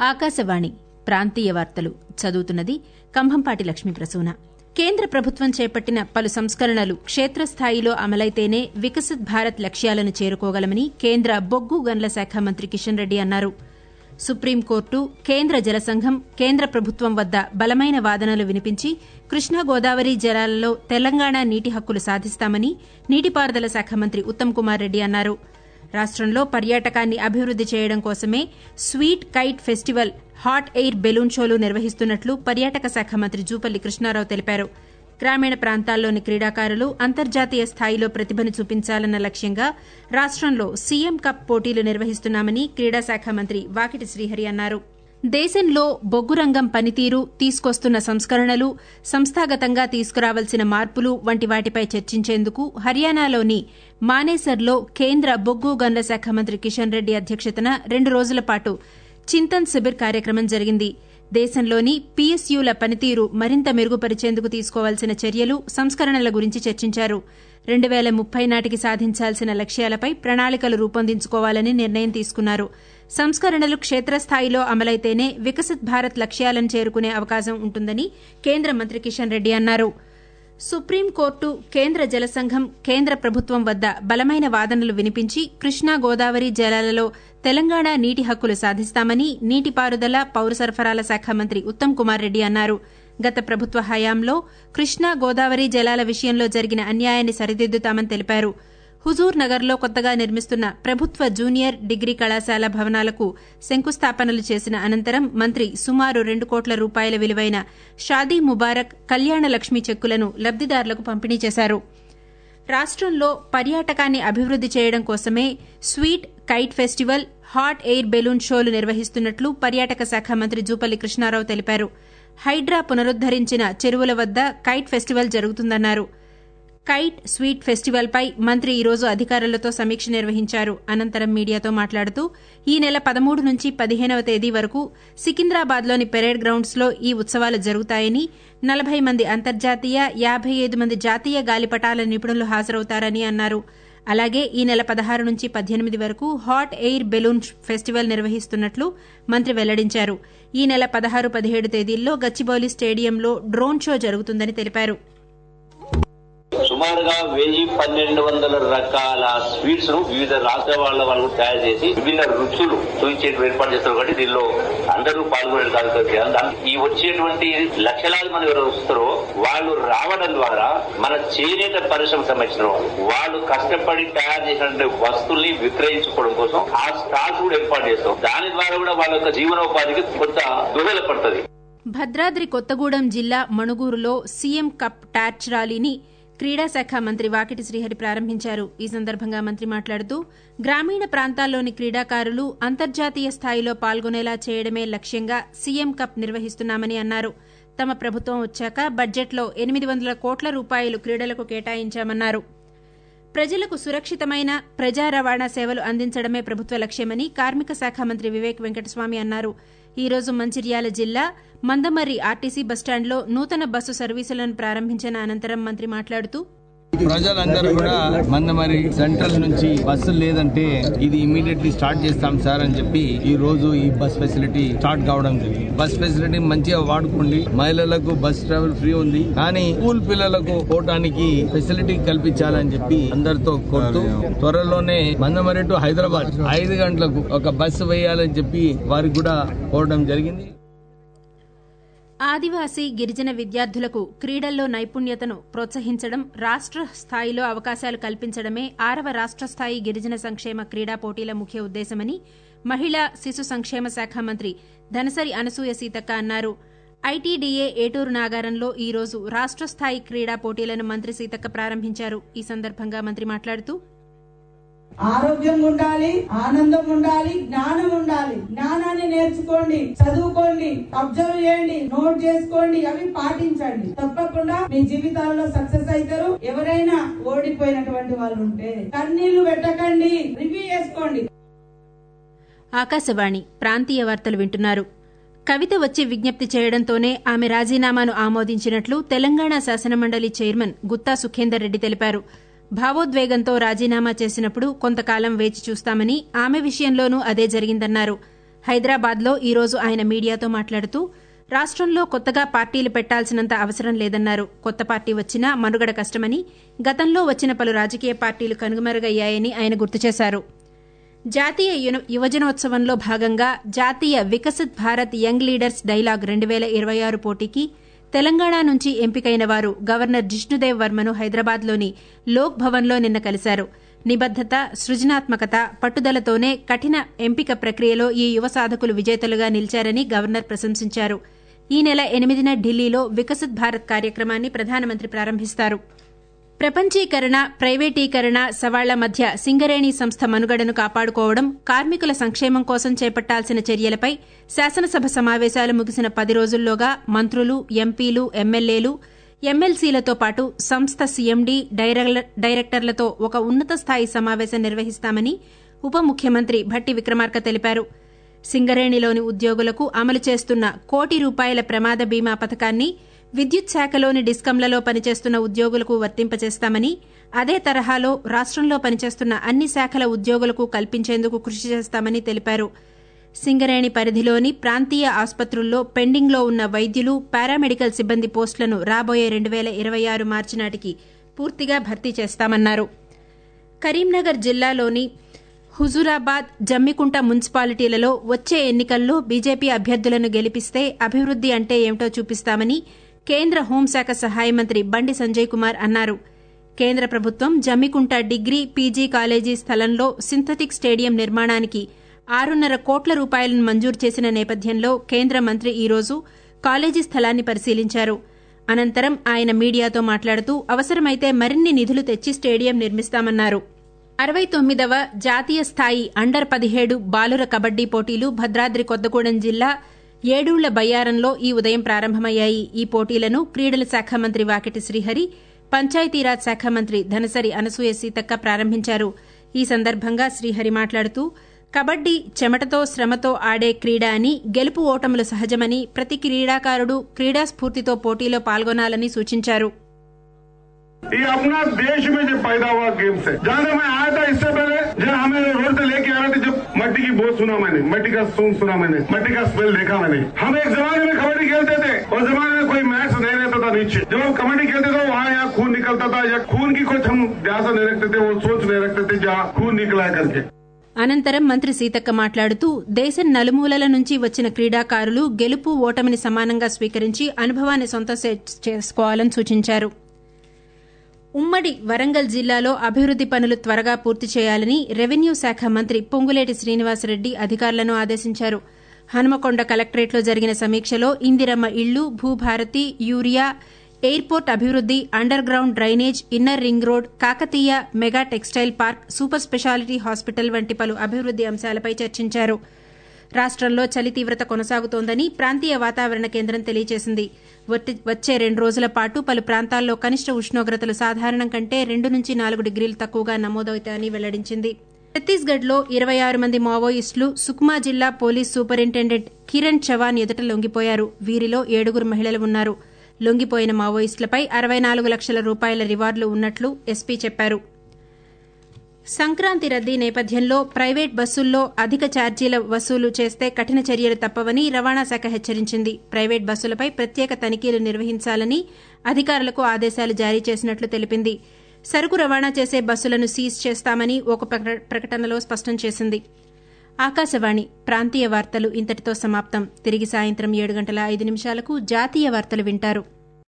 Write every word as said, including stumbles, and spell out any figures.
ఆకాశవాణి ప్రాంతీయ వార్తలు చదువుతున్నది కంభంపాటి లక్ష్మీ ప్రసూన. కేంద్ర ప్రభుత్వం చేపట్టిన పలు సంస్కరణలు క్షేత్రస్థాయిలో అమలైతేనే వికసిత్ భారత్ లక్ష్యాలను చేరుకోగలమని కేంద్ర బొగ్గు గనుల శాఖ మంత్రి కిషన్ రెడ్డి అన్నారు. సుప్రీంకోర్టు, కేంద్ర జలసంఘం కేంద్ర ప్రభుత్వం వద్ద బలమైన వాదనలు వినిపించి కృష్ణా గోదావరి జలాలలో తెలంగాణ నీటి హక్కులు సాధిస్తామని నీటిపారుదల శాఖ మంత్రి ఉత్తమ్ కుమార్ రెడ్డి అన్నారు. రాష్టంలో పర్యాటకాన్ని అభివృద్ది చేయడం కోసమే sweet kite festival, hot air balloon షోలు నిర్వహిస్తున్నట్లు పర్యాటక శాఖ మంత్రి జూపల్లి కృష్ణారావు తెలిపారు. గ్రామీణ ప్రాంతాల్లోని క్రీడాకారులు అంతర్జాతీయ స్థాయిలో ప్రతిభను చూపించాలన్న లక్ష్యంగా రాష్టంలో సీఎం కప్ పోటీలు నిర్వహిస్తున్నామని క్రీడాశాఖ మంత్రి వాకిటి శ్రీహరి అన్నారు. దేశంలో బొగ్గు రంగం పనితీరు, తీసుకొస్తున్న సంస్కరణలు, సంస్థాగతంగా తీసుకురావాల్సిన మార్పులు వంటి వాటిపై చర్చించేందుకు హర్యానాలోని మానేసర్లో కేంద్ర బొగ్గు గనుల శాఖ మంత్రి కిషన్ రెడ్డి అధ్యక్షతన రెండు రోజుల పాటు చింతన్ శిబిర్ కార్యక్రమం జరిగింది. దేశంలోని పీఎస్యూల పనితీరు మరింత మెరుగుపరిచేందుకు తీసుకోవాల్సిన చర్యలు, సంస్కరణల గురించి చర్చించారు. రెండు పేల ముప్పై నాటికి సాధించాల్సిన లక్ష్యాలపై ప్రణాళికలు రూపొందించుకోవాలని నిర్ణయం తీసుకున్నారు. సంస్కరణలు క్షేత్రస్థాయిలో అమలైతేనే వికసిత్ భారత్ లక్ష్యాలను చేరుకునే అవకాశం ఉంటుందని కేంద్ర మంత్రి కిషన్ రెడ్డి అన్నారు. సుప్రీంకోర్టు, కేంద్ర జలసంఘం కేంద్ర ప్రభుత్వం వద్ద బలమైన వాదనలు వినిపించి కృష్ణా గోదావరి జలాలలో తెలంగాణ నీటి హక్కులు సాధిస్తామని నీటిపారుదల, పౌర సరఫరాల శాఖ మంత్రి ఉత్తమ్ కుమార్ రెడ్డి అన్నారు. గత ప్రభుత్వ హయాంలో కృష్ణా గోదావరి జలాల విషయంలో జరిగిన అన్యాయాన్ని సరిదిద్దుతామని తెలిపారు. హుజూర్ నగర్లో కొత్తగా నిర్మిస్తున్న ప్రభుత్వ జూనియర్ డిగ్రీ కళాశాల భవనాలకు శంకుస్థాపనలు చేసిన అనంతరం మంత్రి సుమారు రెండు కోట్ల రూపాయల విలువైన షాదీ ముబారక్, కళ్యాణ లక్ష్మి చెక్కులను లబ్దిదారులకు పంపిణీ చేశారు. రాష్టంలో పర్యాటకాన్ని అభివృద్ది చేయడం కోసమే sweet kite festival, hot air balloon షోలు నిర్వహిస్తున్నట్లు పర్యాటక శాఖ మంత్రి జూపల్లి కృష్ణారావు తెలిపారు. హైడ్రా పునరుద్దరించిన చెరువుల వద్ద కైట్ ఫెస్టివల్ జరుగుతుందన్నారు. కైట్, స్వీట్ ఫెస్టివల్పై మంత్రి ఈరోజు అధికారులతో సమీక్ష నిర్వహించారు. అనంతరం మీడియాతో మాట్లాడుతూ ఈ నెల పదమూడు నుంచి పదిహేనవ తేదీ వరకు సికింద్రాబాద్లోని పెరేడ్ గ్రౌండ్స్లో ఈ ఉత్సవాలు జరుగుతాయని, నలభై మంది అంతర్జాతీయ, యాబై ఐదు మంది జాతీయ గాలిపటాల నిపుణులు హాజరవుతారని అన్నారు. అలాగే ఈ నెల పదహారు నుంచి పద్దెనిమిది వరకు హాట్ ఎయిర్ బెలూన్ ఫెస్టివల్ నిర్వహిస్తున్నట్లు మంత్రి వెల్లడించారు. ఈ నెల పదహారు, పదిహేడు తేదీల్లో గచ్చిబౌలి స్టేడియంలో డ్రోన్ షో జరుగుతుందని తెలిపారు. సుమారుగా వెయ్యి పన్నెండు వందల రకాల స్వీట్స్ ను వివిధ రాష్ట్ర వాళ్ళ వాళ్ళు తయారు చేసి విభిన్న రుచులు చూపించేట్టు ఏర్పాటు చేస్తారు. కాబట్టి దీనిలో అందరూ పాల్గొనే కార్యక్రమం. ఈ వచ్చేటువంటి లక్షలాది మంది ఎవరు వస్తారో వాళ్ళు రావడం ద్వారా మన చేనేత పరిశ్రమ సంబంధించిన వాళ్ళు కష్టపడి తయారు చేసినటువంటి వస్తువుల్ని విక్రయించుకోవడం కోసం ఆ స్టాల్స్ కూడా ఏర్పాటు చేస్తాం. దాని ద్వారా కూడా వాళ్ళ యొక్క జీవనోపాధికి కొంత దోహదపడుతుంది. భద్రాద్రి కొత్తగూడెం జిల్లా మణుగూరులో సీఎం కప్ టార్చ్ ర్యాలీని క్రీడాశాఖ మంత్రి వాకిటి శ్రీహరి ప్రారంభించారు. ఈ సందర్భంగా మంత్రి మాట్లాడుతూ గ్రామీణ ప్రాంతాల్లోని క్రీడాకారులు అంతర్జాతీయ స్థాయిలో పాల్గొనేలా చేయడమే లక్ష్యంగా సీఎం కప్ నిర్వహిస్తున్నామని అన్నారు. తమ ప్రభుత్వం వచ్చాక బడ్జెట్లో ఎనిమిది వందల కోట్ల రూపాయలు క్రీడలకు కేటాయించామన్నారు. ప్రజలకు సురక్షితమైన ప్రజా రవాణా సేవలు అందించడమే ప్రభుత్వ లక్ష్యమని కార్మిక శాఖ మంత్రి వివేక్ వెంకటస్వామి అన్నారు. ఈ రోజు మంచిర్యాల జిల్లా మందమర్రి ఆర్టీసీ బస్టాండ్లో నూతన బస్సు సర్వీసులను ప్రారంభించిన అనంతరం మంత్రి మాట్లాడుతూ ప్రజలందరూ కూడా మందమరి సెంట్రల్ నుంచి బస్సు లేదంటే ఇది ఇమీడియట్లీ స్టార్ట్ చేస్తాం సార్ అని చెప్పి ఈ రోజు ఈ బస్ ఫెసిలిటీ స్టార్ట్ కావడం జరిగింది. బస్ ఫెసిలిటీ మంచిగా వాడుకోండి. మహిళలకు బస్ ట్రావెల్ ఫ్రీ ఉంది, కానీ స్కూల్ పిల్లలకు పోవడానికి ఫెసిలిటీ కల్పించాలని చెప్పి అందరితో కోరుతూ త్వరలోనే మందమరి టు హైదరాబాద్ ఐదు గంటలకు ఒక బస్సు వేయాలని చెప్పి వారికి కూడా కోరడం జరిగింది. ఆదివాసీ, గిరిజన విద్యార్థులకు క్రీడల్లో నైపుణ్యతను ప్రోత్సహించడం, రాష్ట్ర స్థాయిలో అవకాశాలు కల్పించడమే ఆరవ రాష్ట్ర స్థాయి గిరిజన సంక్షేమ క్రీడా పోటీల ముఖ్య ఉద్దేశమని మహిళా శిశు సంక్షేమ శాఖ మంత్రి ధనసరి అనసూయ సీతక్క అన్నారు. ఐటీడీఏ ఏటూరు నాగారంలో ఈ రోజు రాష్ట్ర స్థాయి క్రీడా పోటీలను మంత్రి సీతక్క ప్రారంభించారు. ఈ సందర్భంగా మంత్రి మాట్లాడుతూ ఆరోగ్యం ఉండాలి, ఆనందం ఉండాలి, జ్ఞానం ఉండాలి. జ్ఞానాన్ని నేర్చుకోండి, చదువుకోండి, అబ్జర్వ్ చేయండి, నోట్ చేసుకోండి, అవి పాటించండి. తప్పకుండా మీ జీవితాల్లో సక్సెస్ అవుతారు. ఎవరైనా ఓడిపోయినటువంటి వాళ్ళు ఉంటే కన్నీళ్లు పెట్టకండి, రివ్యూ చేసుకోండి. ఆకాశవాణి ప్రాంతీయ వార్తలు వింటున్నారు. కవిత వచ్చి విజ్ఞప్తి చేయడంతోనే ఆమె రాజీనామాను ఆమోదించినట్లు తెలంగాణ శాసనమండలి చైర్మన్ గుత్తా సుఖేందర్ రెడ్డి తెలిపారు. భావోద్వేగంతో రాజీనామా చేసినప్పుడు కొంతకాలం వేచి చూస్తామని, ఆమె విషయంలోనూ అదే జరిగిందన్నారు. హైదరాబాద్లో ఈరోజు ఆయన మీడియాతో మాట్లాడుతూ రాష్టంలో కొత్తగా పార్టీలు పెట్టాల్సినంత అవసరం లేదన్నారు. కొత్త పార్టీ వచ్చినా మనుగడ కష్టమని, గతంలో వచ్చిన పలు రాజకీయ పార్టీలు కనుమరుగయ్యాయని ఆయన గుర్తు చేశారు. జాతీయ యువజనోత్సవంలో భాగంగా జాతీయ Viksit Bharat young leaders dialogue రెండు వేల ఇరవై ఆరు పోటీకి తెలంగాణ నుంచి ఎంపికైన వారు గవర్నర్ జిష్ణుదేవ్ వర్మను హైదరాబాద్లోని లోక్ భవన్లో నిన్న కలిశారు. నిబద్దత, సృజనాత్మకత, పట్టుదలతోనే కఠిన ఎంపిక ప్రక్రియలో ఈ యువ సాధకులు విజేతలుగా నిలిచారని గవర్నర్ ప్రశంసించారు. ఈ నెల ఎనిమిదిన ఢిల్లీలో వికసిత్ భారత్ కార్యక్రమాన్ని ప్రధానమంత్రి ప్రారంభిస్తారు. ప్రపంచీకరణ, ప్రైవేటీకరణ సవాళ్ల మధ్య సింగరేణి సంస్థ మనుగడను కాపాడుకోవడం, కార్మికుల సంక్షేమం కోసం చేపట్టాల్సిన చర్యలపై శాసనసభ సమావేశాలు ముగిసిన పది రోజుల్లోగా మంత్రులు, ఎంపీలు, ఎమ్మెల్యేలు, ఎమ్మెల్సీలతో పాటు సంస్థ సీఎండీ, డైరెక్టర్లతో ఒక ఉన్నత స్థాయి సమావేశం నిర్వహిస్తామని ఉప ముఖ్యమంత్రి భట్టి విక్రమార్క తెలిపారు. సింగరేణిలోని ఉద్యోగులకు అమలు చేస్తున్న కోటి రూపాయల ప్రమాద బీమా పథకాన్ని విద్యుత్ శాఖలోని డిస్కంలలో పనిచేస్తున్న ఉద్యోగులకు వర్తింపచేస్తామని, అదే తరహాలో రాష్టంలో పనిచేస్తున్న అన్ని శాఖల ఉద్యోగులకు కల్పించేందుకు కృషి చేస్తామని తెలిపారు. సింగరేణి పరిధిలోని ప్రాంతీయ ఆసుపత్రుల్లో పెండింగ్లో ఉన్న వైద్యులు, పారామెడికల్ సిబ్బంది పోస్టులను రాబోయే రెండు వేల ఇరవై ఆరు మార్చి నాటికి పూర్తిగా భర్తీ చేస్తామన్నారు. కరీంనగర్ జిల్లాలోని హుజూరాబాద్, జమ్మికుంట మున్సిపాలిటీలలో వచ్చే ఎన్నికల్లో బీజేపీ అభ్యర్థులను గెలిపిస్తే అభివృద్ది అంటే ఏమిటో చూపిస్తామని కేంద్ర హోంశాఖ సహాయ మంత్రి బండి సంజయ్ కుమార్ అన్నారు. కేంద్ర ప్రభుత్వం జమ్మికుంట డిగ్రీ, పీజీ కాలేజీ స్థలంలో సింథటిక్ స్టేడియం నిర్మాణానికి ఆరున్నర కోట్ల రూపాయలను మంజూరు చేసిన నేపథ్యంలో కేంద్ర మంత్రి ఈరోజు కాలేజీ స్థలాన్ని పరిశీలించారు. అనంతరం ఆయన మీడియాతో మాట్లాడుతూ అవసరమైతే మరిన్ని నిధులు తెచ్చి స్టేడియం నిర్మిస్తామన్నారు. అరవై తొమ్మిదవ జాతీయ స్థాయి అండర్ పదిహేడు బాలుర కబడ్డీ పోటీలు భద్రాద్రి కొత్తగూడెం జిల్లా ఏడూళ్ల బయ్యారంలో ఈ ఉదయం ప్రారంభమయ్యాయి. ఈ పోటీలను క్రీడల శాఖ మంత్రి వాకిటి శ్రీహరి, పంచాయతీరాజ్ శాఖ మంత్రి ధనసరి అనసూయ సీతక్క ప్రారంభించారు. ఈ సందర్భంగా శ్రీహరి మాట్లాడుతూ కబడ్డీ చెమటతో, శ్రమతో ఆడే క్రీడ అని, గెలుపు ఓటములు సహజమని, ప్రతి క్రీడాకారుడు క్రీడా స్ఫూర్తితో పోటీలో పాల్గొనాలని సూచించారు. ये अपना देश में जो पैदा हुआ गेम से जहाँ मैं आया था इससे पहले जब हमें रोड से लेके आ रहे थे, जब मट्टी की बोझ सुना मैंने, मट्टी का सूंघ सुना मैंने, मट्टी का स्मेल देखा मैंने. हम एक जमाने में कबड्डी खेलते थे और जमाने में कोई मैच नहीं रहता था नीचे. जब हम कबड्डी खेलते थे वहाँ यहाँ खून निकलता था, या खून की कुछ हम ध्यान नहीं रखते थे, वो सोच नहीं रखते थे जहाँ खून निकला करके. అనంతరం మంత్రి సీతక్క మాట్లాడుతూ దేశం నలుమూలల నుంచి వచ్చిన క్రీడాకారులు గెలుపు ఓటమిని సమానంగా స్వీకరించి అనుభవాన్ని సొంతం చేసుకోవాలని సూచించారు. ఉమ్మడి వరంగల్ జిల్లాలో అభివృద్ది పనులు త్వరగా పూర్తి చేయాలని రెవెన్యూ శాఖ మంత్రి పొంగులేటి శ్రీనివాసరెడ్డి అధికారులను ఆదేశించారు. హనుమకొండ కలెక్టరేట్లో జరిగిన సమీక్షలో ఇందిరమ్మ ఇళ్లు, భూభారతి, యూరియా, ఎయిర్పోర్ట్ అభివృద్ది, underground drainage, inner ring road, Kakatiya mega textile park, super speciality hospital వంటి పలు అభివృద్ది అంశాలపై చర్చించారు. రాష్టంలో చలి తీవ్రత కొనసాగుతోందని ప్రాంతీయ వాతావరణ కేంద్రం తెలియజేసింది. వచ్చే రెండు రోజుల పాటు పలు ప్రాంతాల్లో కనిష్ట ఉష్ణోగ్రతలు సాధారణం కంటే రెండు నుంచి నాలుగు డిగ్రీలు తక్కువగా నమోదవుతాయని వెల్లడించింది. ఛత్తీస్గఢ్లో ఇరవై ఆరు మంది మావోయిస్టులు సుక్మా జిల్లా పోలీస్ సూపరింటెండెంట్ కిరణ్ చవాన్ ఎదుట లొంగిపోయారు. వీరిలో ఏడుగురు మహిళలు ఉన్నారు. లొంగిపోయిన మావోయిస్టులపై అరవై నాలుగు లక్షల రూపాయల రివార్డులు ఉన్నట్లు ఎస్పీ చెప్పారు. సంక్రాంతి రద్దీ నేపథ్యంలో ప్రైవేట్ బస్సుల్లో అధిక ఛార్జీల వసూలు చేస్తే కఠిన చర్యలు తప్పవని రవాణా శాఖ హెచ్చరించింది. ప్రైవేట్ బస్సులపై ప్రత్యేక తనిఖీలు నిర్వహించాలని అధికారులకు ఆదేశాలు జారీ చేసినట్లు తెలిపింది. సరుకు రవాణా చేసే బస్సులను సీజ్ చేస్తామని ఒక ప్రకటనలో స్పష్టం చేసింది. ఆకాశవాణి ప్రాంతీయ వార్తలు ఇంతటితో సమాప్తం. తిరిగి సాయంత్రం ఏడు గంటల ఐదు నిమిషాలకు జాతీయ వార్తలు వింటారు.